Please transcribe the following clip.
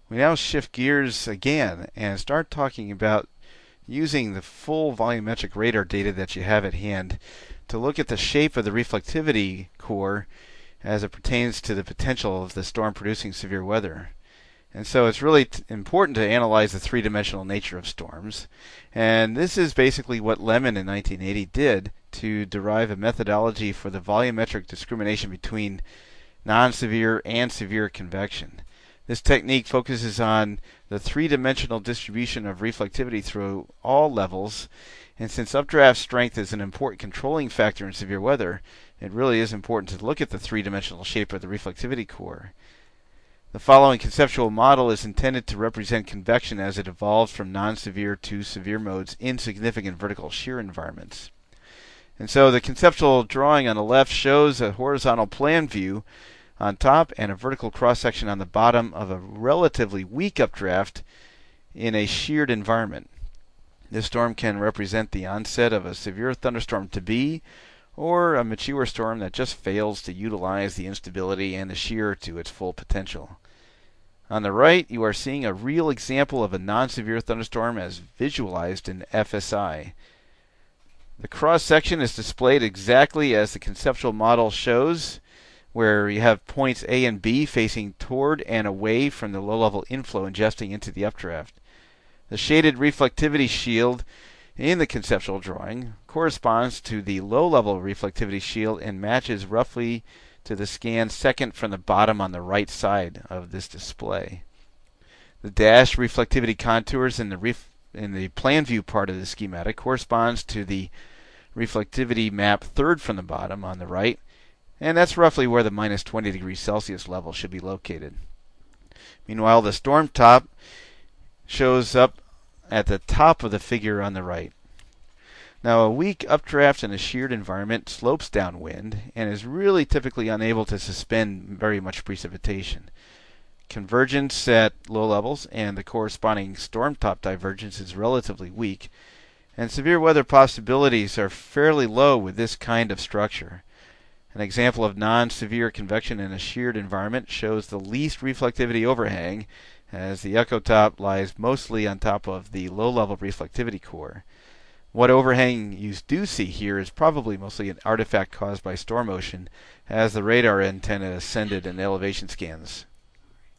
We now shift gears again and start talking about using the full volumetric radar data that you have at hand to look at the shape of the reflectivity core as it pertains to the potential of the storm producing severe weather. And so it's really important to analyze the three-dimensional nature of storms. And this is basically what Lemon in 1980 did to derive a methodology for the volumetric discrimination between non-severe and severe convection. This technique focuses on the three-dimensional distribution of reflectivity through all levels, and since updraft strength is an important controlling factor in severe weather, it really is important to look at the three-dimensional shape of the reflectivity core. The following conceptual model is intended to represent convection as it evolves from non-severe to severe modes in significant vertical shear environments. And so the conceptual drawing on the left shows a horizontal plan view on top and a vertical cross-section on the bottom of a relatively weak updraft in a sheared environment. This storm can represent the onset of a severe thunderstorm to be, or a mature storm that just fails to utilize the instability and the shear to its full potential. On the right, you are seeing a real example of a non-severe thunderstorm as visualized in FSI. The cross-section is displayed exactly as the conceptual model shows, where you have points A and B facing toward and away from the low-level inflow ingesting into the updraft. The shaded reflectivity shield in the conceptual drawing corresponds to the low-level reflectivity shield and matches roughly to the scan second from the bottom on the right side of this display. The dashed reflectivity contours in the plan view part of the schematic corresponds to the reflectivity map third from the bottom on the right, and that's roughly where the minus 20 degrees Celsius level should be located. Meanwhile, the storm top shows up at the top of the figure on the right. Now, a weak updraft in a sheared environment slopes downwind and is really typically unable to suspend very much precipitation. Convergence at low levels and the corresponding storm top divergence is relatively weak, and severe weather possibilities are fairly low with this kind of structure. An example of non-severe convection in a sheared environment shows the least reflectivity overhang, as the echo top lies mostly on top of the low-level reflectivity core. What overhang you do see here is probably mostly an artifact caused by storm motion, as the radar antenna ascended in elevation scans.